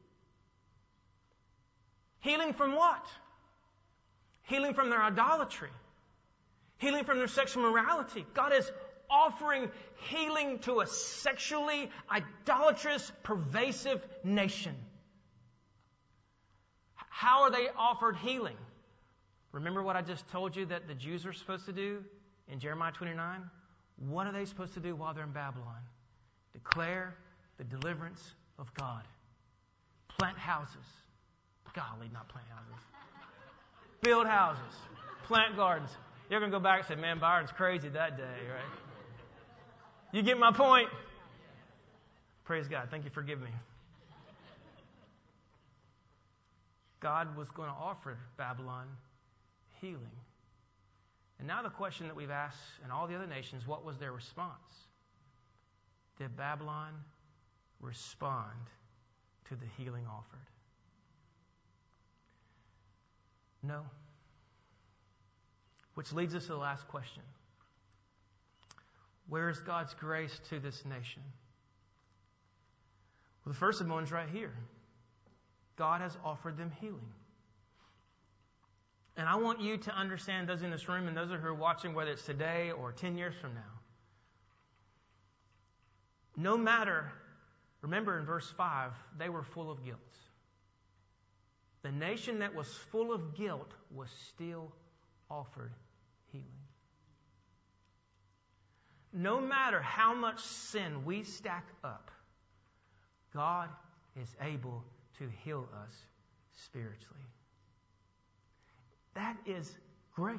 Healing from what? Healing from their idolatry. Healing from their sexual morality. God is offering healing to a sexually idolatrous, pervasive nation. How are they offered healing? Remember what I just told you that the Jews are supposed to do in Jeremiah 29? What are they supposed to do while they're in Babylon? Declare the deliverance of God. Plant houses. Golly, not plant houses. Build houses. Plant gardens. You're going to go back and say, man, Byron's crazy that day, right? You get my point? Praise God. Thank you for giving me. God was going to offer Babylon healing. And now the question that we've asked in all the other nations, what was their response? Did Babylon respond to the healing offered? No. Which leads us to the last question. Where is God's grace to this nation? Well, the first of them is right here. God has offered them healing. And I want you to understand, those in this room and those who are watching, whether it's today or 10 years from now, no matter, remember in verse 5, they were full of guilt. The nation that was full of guilt was still offered healing. No matter how much sin we stack up, God is able to heal us spiritually. That is grace.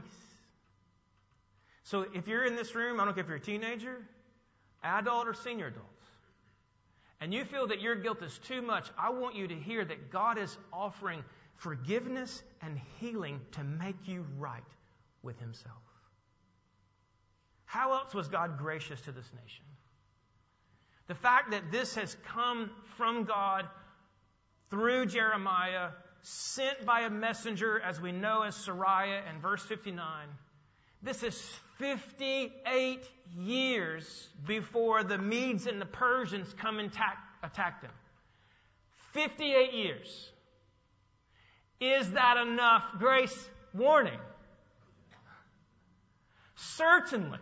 So if you're in this room, I don't care if you're a teenager, adult, or senior adults, and you feel that your guilt is too much, I want you to hear that God is offering forgiveness and healing to make you right with Himself. How else was God gracious to this nation? The fact that this has come from God through Jeremiah, sent by a messenger, as we know as Sariah in verse 59. This is 58 years before the Medes and the Persians come and attack them. 58 years. Is that enough grace warning? Certainly.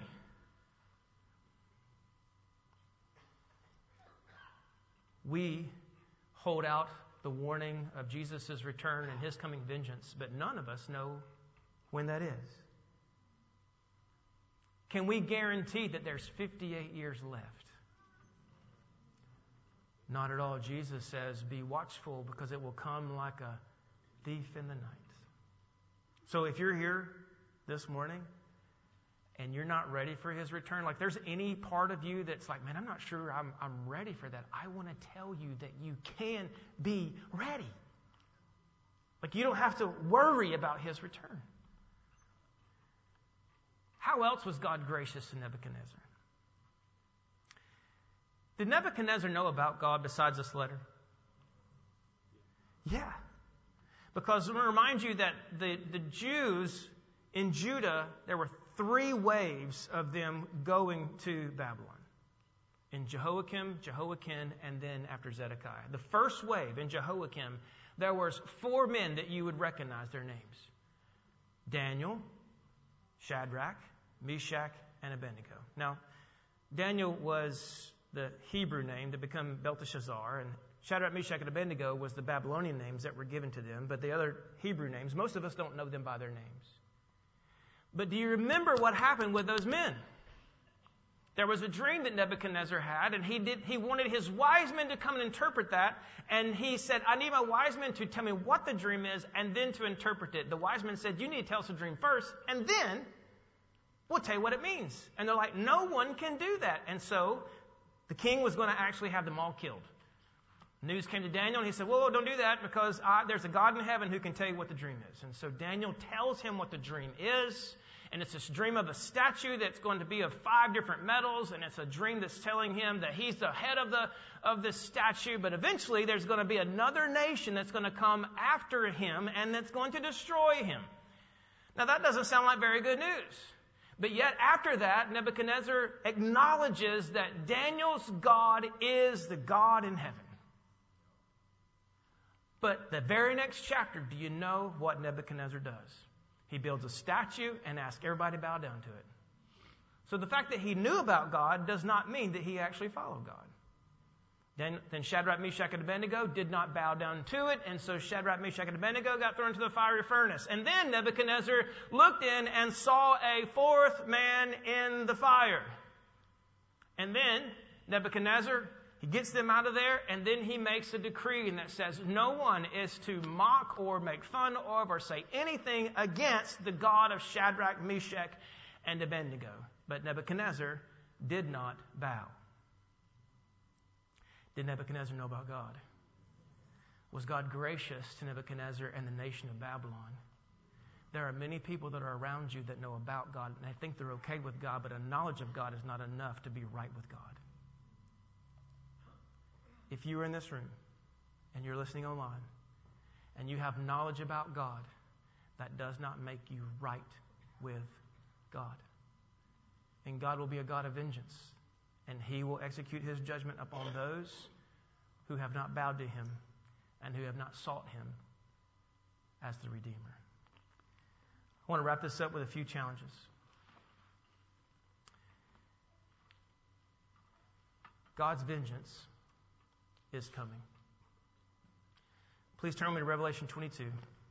We hold out the warning of Jesus' return and His coming vengeance, but none of us know when that is. Can we guarantee that there's 58 years left? Not at all. Jesus says, be watchful because it will come like a thief in the night. So if you're here this morning and you're not ready for His return, like there's any part of you that's like, man, I'm not sure I'm ready for that. I want to tell you that you can be ready. Like you don't have to worry about His return. How else was God gracious to Nebuchadnezzar? Did Nebuchadnezzar know about God besides this letter? Yeah. Because I'm going to remind you that the Jews in Judah, there were 3 waves of them going to Babylon. In Jehoiakim, Jehoiakim, and then after Zedekiah. The first wave in Jehoiakim, there was 4 men that you would recognize their names. Daniel, Shadrach, Meshach, and Abednego. Now, Daniel was the Hebrew name that became Belteshazzar, and Shadrach, Meshach, and Abednego was the Babylonian names that were given to them, but the other Hebrew names, most of us don't know them by their names. But do you remember what happened with those men? There was a dream that Nebuchadnezzar had, and he wanted his wise men to come and interpret that. And he said, I need my wise men to tell me what the dream is and then to interpret it. The wise men said, you need to tell us the dream first, and then we'll tell you what it means. And they're like, no one can do that. And so the king was going to actually have them all killed. News came to Daniel, and he said, whoa, don't do that, because there's a God in heaven who can tell you what the dream is. And so Daniel tells him what the dream is. And it's this dream of a statue that's going to be of 5 different metals, and it's a dream that's telling him that he's the head of this statue, but eventually there's going to be another nation that's going to come after him and that's going to destroy him. Now that doesn't sound like very good news. But yet after that, Nebuchadnezzar acknowledges that Daniel's God is the God in heaven. But the very next chapter, do you know what Nebuchadnezzar does? He builds a statue and asks everybody to bow down to it. So the fact that he knew about God does not mean that he actually followed God. Then Shadrach, Meshach, and Abednego did not bow down to it, and so Shadrach, Meshach, and Abednego got thrown into the fiery furnace. And then Nebuchadnezzar looked in and saw a 4th man in the fire. And then Nebuchadnezzar, he gets them out of there, and then he makes a decree that says no one is to mock or make fun of or say anything against the God of Shadrach, Meshach, and Abednego. But Nebuchadnezzar did not bow. Did Nebuchadnezzar know about God? Was God gracious to Nebuchadnezzar and the nation of Babylon? There are many people that are around you that know about God, and they think they're okay with God, but a knowledge of God is not enough to be right with God. If you are in this room and you're listening online and you have knowledge about God, that does not make you right with God. And God will be a God of vengeance, and He will execute His judgment upon those who have not bowed to Him and who have not sought Him as the Redeemer. I want to wrap this up with a few challenges. God's vengeance is coming. Please turn with me to Revelation 22.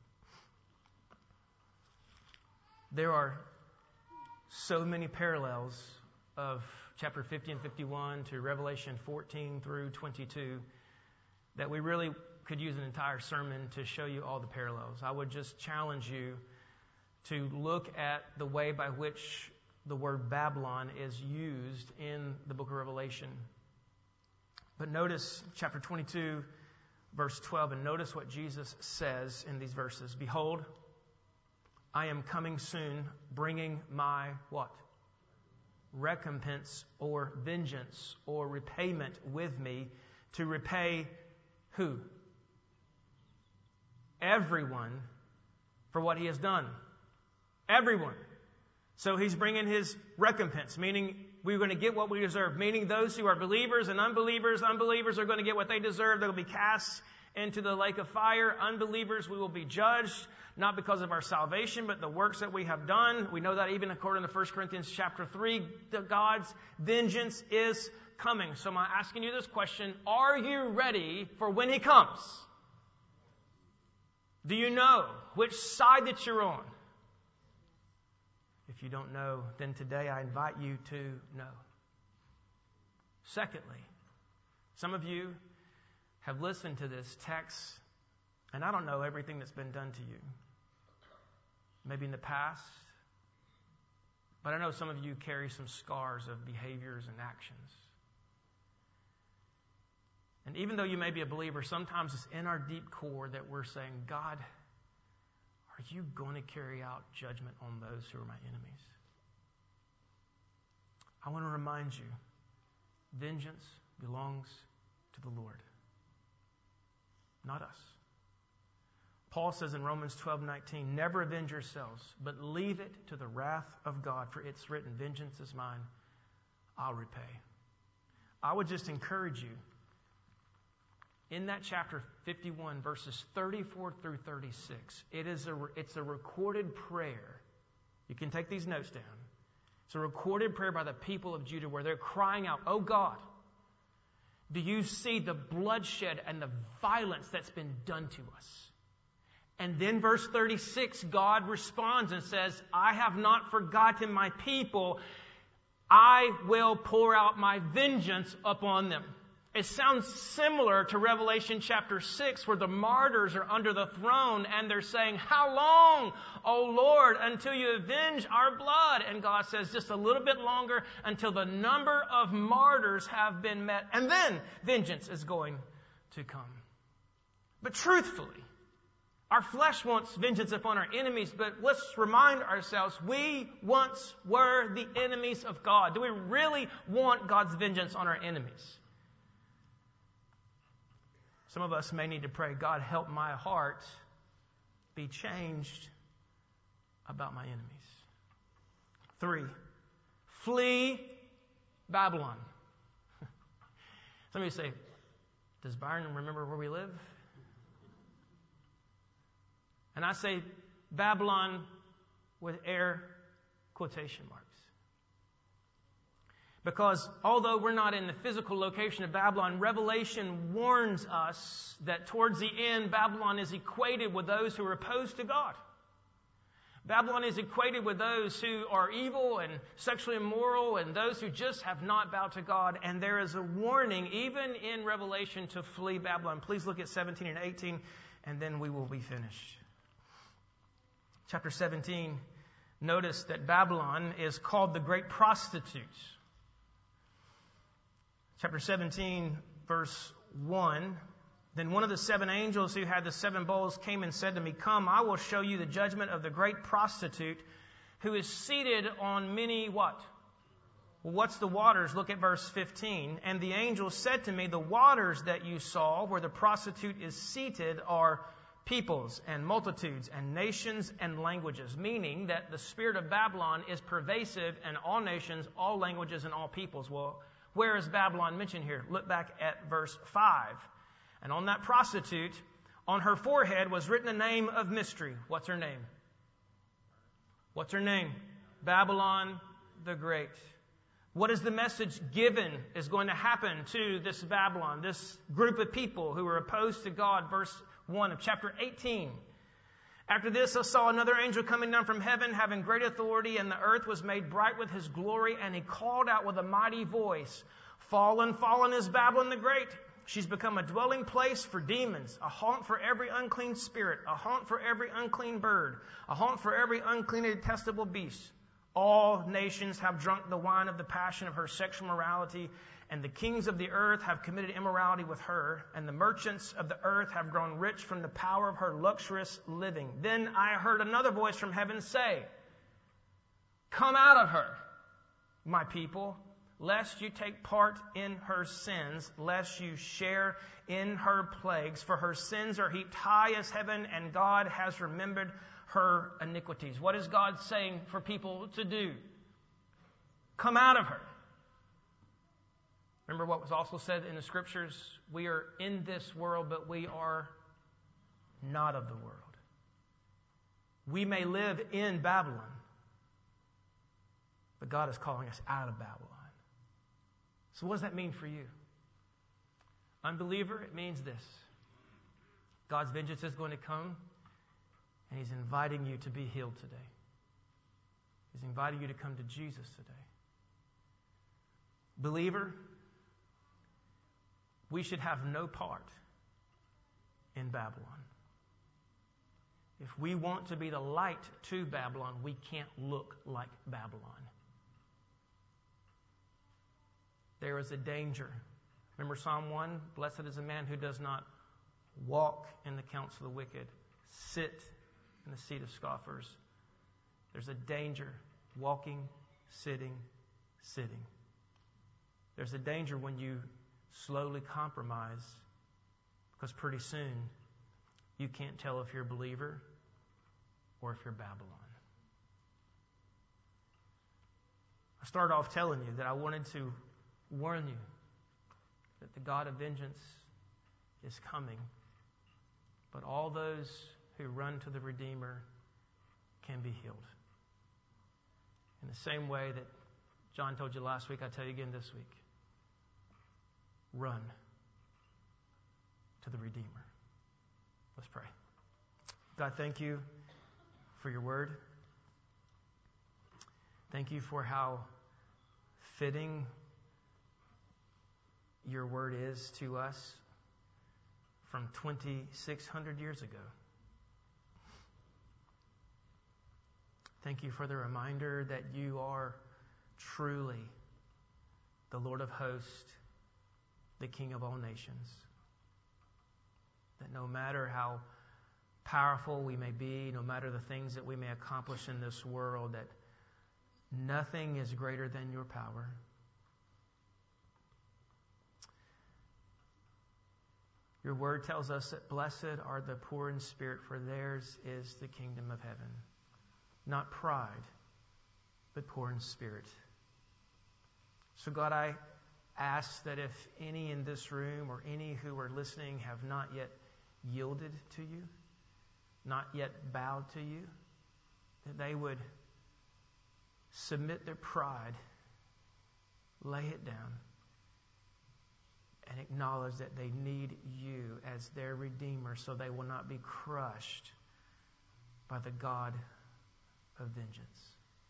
There are so many parallels of chapter 50 and 51 to Revelation 14 through 22 that we really could use an entire sermon to show you all the parallels. I would just challenge you to look at the way by which the word Babylon is used in the book of Revelation. But notice chapter 22, verse 12, and notice what Jesus says in these verses. Behold, I am coming soon, bringing my what? Recompense or vengeance or repayment with me to repay who? Everyone for what he has done. Everyone. So he's bringing his recompense, meaning we're going to get what we deserve, meaning those who are believers and unbelievers are going to get what they deserve. They'll be cast into the lake of fire. Unbelievers, we will be judged, not because of our salvation, but the works that we have done. We know that even according to 1 Corinthians chapter 3, God's vengeance is coming. So I'm asking you this question: are you ready for when He comes? Do you know which side that you're on? If you don't know, then today I invite you to know. Secondly, some of you have listened to this text, and I don't know everything that's been done to you. Maybe in the past, but I know some of you carry some scars of behaviors and actions. And even though you may be a believer, sometimes it's in our deep core that we're saying, God, are you going to carry out judgment on those who are my enemies? I want to remind you, vengeance belongs to the Lord, not us. Paul says in Romans 12:19, never avenge yourselves, but leave it to the wrath of God, for it's written, vengeance is mine, I'll repay. I would just encourage you, in that chapter 51, verses 34 through 36, it's a recorded prayer. You can take these notes down. It's a recorded prayer by the people of Judah where they're crying out, oh God, do you see the bloodshed and the violence that's been done to us? And then verse 36, God responds and says, I have not forgotten my people. I will pour out my vengeance upon them. It sounds similar to Revelation chapter 6, where the martyrs are under the throne and they're saying, how long, O Lord, until you avenge our blood? And God says, just a little bit longer until the number of martyrs have been met. And then vengeance is going to come. But truthfully, our flesh wants vengeance upon our enemies, but let's remind ourselves, we once were the enemies of God. Do we really want God's vengeance on our enemies? Some of us may need to pray, God, help my heart be changed about my enemies. 3, flee Babylon. Somebody say, does Byron remember where we live? And I say Babylon with air quotation marks. Because although we're not in the physical location of Babylon, Revelation warns us that towards the end, Babylon is equated with those who are opposed to God. Babylon is equated with those who are evil and sexually immoral and those who just have not bowed to God. And there is a warning, even in Revelation, to flee Babylon. Please look at 17 and 18, and then we will be finished. Chapter 17, notice that Babylon is called the great prostitute. Chapter 17, verse 1, then one of the 7 angels who had the 7 bowls came and said to me, come, I will show you the judgment of the great prostitute who is seated on many what? Well, what's the waters? Look at verse 15. And the angel said to me, the waters that you saw where the prostitute is seated are peoples and multitudes and nations and languages, meaning that the spirit of Babylon is pervasive in all nations, all languages, and all peoples. Well, where is Babylon mentioned here? Look back at verse 5. And on that prostitute, on her forehead was written a name of mystery. What's her name? What's her name? Babylon the Great. What is the message given is going to happen to this Babylon, this group of people who are opposed to God? Verse 1 of chapter 18. After this, I saw another angel coming down from heaven, having great authority, and the earth was made bright with his glory, and he called out with a mighty voice, fallen, fallen is Babylon the Great. She's become a dwelling place for demons, a haunt for every unclean spirit, a haunt for every unclean bird, a haunt for every unclean and detestable beast. All nations have drunk the wine of the passion of her sexual morality, and the kings of the earth have committed immorality with her, and the merchants of the earth have grown rich from the power of her luxurious living. Then I heard another voice from heaven say, come out of her, my people, lest you take part in her sins, lest you share in her plagues. For her sins are heaped high as heaven, and God has remembered her iniquities. What is God saying for people to do? Come out of her. Remember what was also said in the scriptures? We are in this world, but we are not of the world. We may live in Babylon, but God is calling us out of Babylon. So what does that mean for you? Unbeliever, it means this. God's vengeance is going to come, and He's inviting you to be healed today. He's inviting you to come to Jesus today. Believer, we should have no part in Babylon. If we want to be the light to Babylon, we can't look like Babylon. There is a danger. Remember Psalm 1? Blessed is a man who does not walk in the counsel of the wicked, sit in the seat of scoffers. There's a danger walking, sitting. There's a danger when you slowly compromise, because pretty soon you can't tell if you're a believer or if you're Babylon. I started off telling you that I wanted to warn you that the God of vengeance is coming. But all those who run to the Redeemer can be healed. In the same way that John told you last week, I tell you again this week. Run to the Redeemer. Let's pray. God, thank you for your word. Thank you for how fitting your word is to us from 2,600 years ago. Thank you for the reminder that you are truly the Lord of hosts, the King of all nations. That no matter how powerful we may be, no matter the things that we may accomplish in this world, that nothing is greater than your power. Your word tells us that blessed are the poor in spirit, for theirs is the kingdom of heaven. Not pride, but poor in spirit. So God, I ask that if any in this room or any who are listening have not yet yielded to you, not yet bowed to you, that they would submit their pride, lay it down, and acknowledge that they need you as their Redeemer so they will not be crushed by the God of vengeance.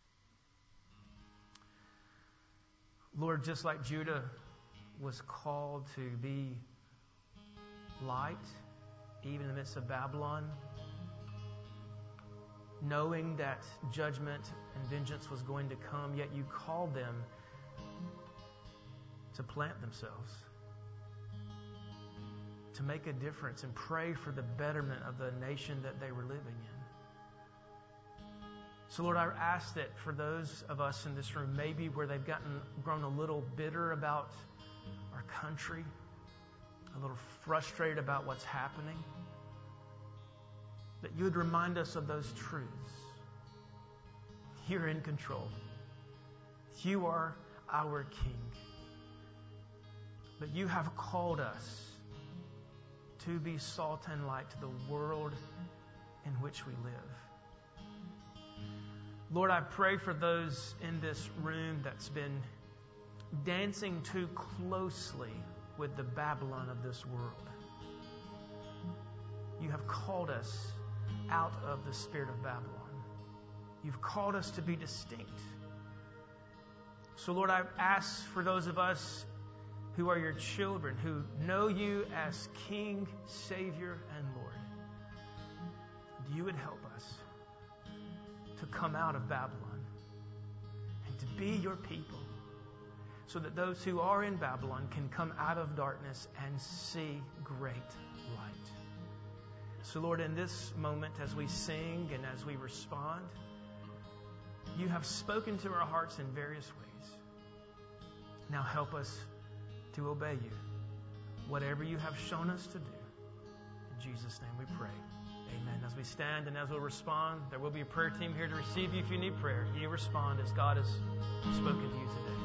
Lord, just like Judah was called to be light, even in the midst of Babylon, knowing that judgment and vengeance was going to come, yet you called them to plant themselves, to make a difference and pray for the betterment of the nation that they were living in. So Lord, I ask that for those of us in this room, maybe where they've grown a little bitter about our country, a little frustrated about what's happening, that you would remind us of those truths. You're in control. You are our King. But you have called us to be salt and light to the world in which we live. Lord, I pray for those in this room that's been dancing too closely with the Babylon of this world. You have called us out of the spirit of Babylon. You've called us to be distinct. So Lord, I ask for those of us who are your children, who know you as King, Savior, and Lord, you would help us to come out of Babylon and to be your people, so that those who are in Babylon can come out of darkness and see great light. So Lord, in this moment, as we sing and as we respond, you have spoken to our hearts in various ways. Now help us to obey you, whatever you have shown us to do. In Jesus' name we pray. Amen. As we stand and as we'll respond, there will be a prayer team here to receive you if you need prayer. You respond as God has spoken to you today.